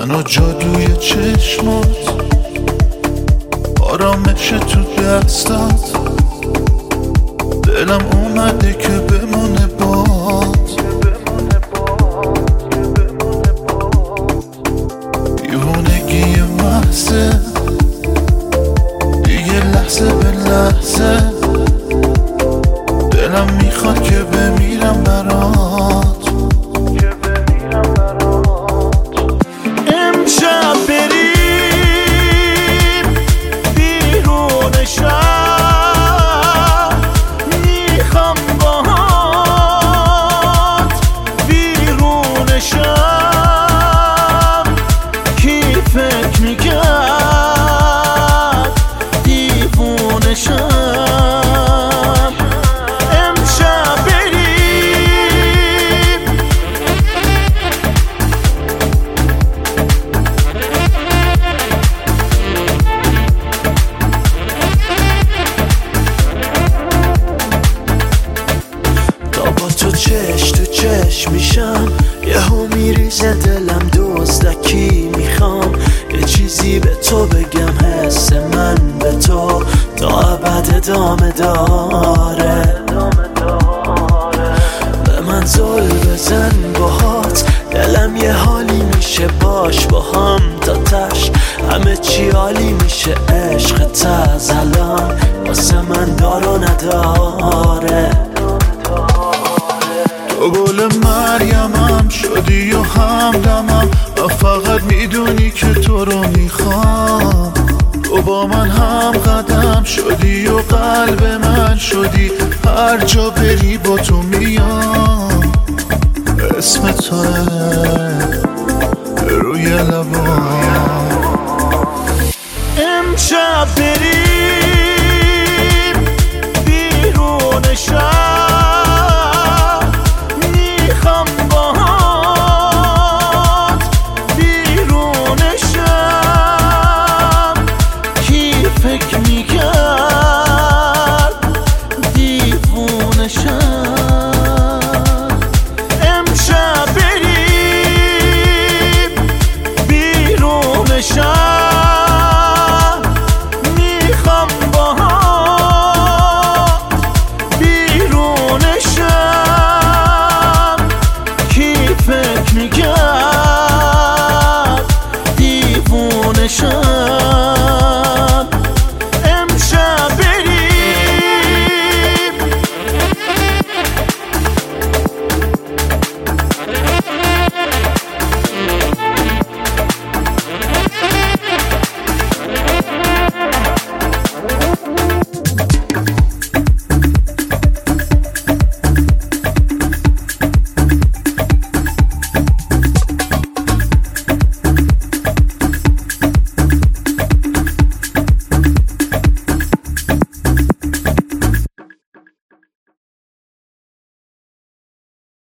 من و جادوی چشمات، آرامش تو دستات، دلم اومده که بمونه بات. دیوونگی محضه دیگه لحظه به لحظه، دلم میخواد که بمیرم برات. امشب بریم بیرون شهر، میخوام باهات بیرون شهر. کی فکر میکرد دیوونه شم؟ تو چش تو چش میشم، یهو میریزه دلم دزدکی. میخوام یه چیزی به تو بگم، حس من به تو تا ابد ادامه داره. به من زل بزن باهات، دلم یه حالی میشه باش با هم تا تش. همه چی عالی میشه، عشقت از الان واسه من دارو نداره. تو گل مریمم شدی و همدمم، و فقط میدونی که تو رو میخوام. تو با من هم قدم شدی و قلب من شدی، هر جا بری با تو میام. اسم توه